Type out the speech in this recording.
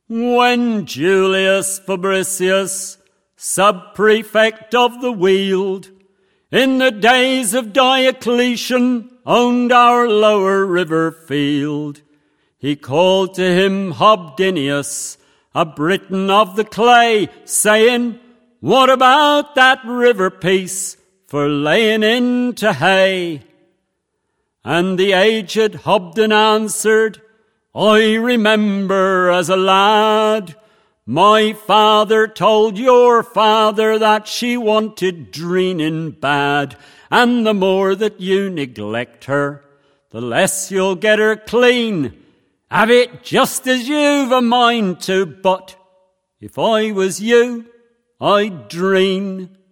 When Julius Fabricius, sub-prefect of the Weald, in the days of Diocletian, owned our lower river field, he called to him Hobdinius, a Briton of the clay, saying, "What about that river piece for laying into hay?" And the aged Hobden answered, "I remember as a lad, my father told your father that she wanted dreening bad, and the more that you neglect her, the less you'll get her clean. Have it just as you've a mind to, but if I was you, I'd dreen."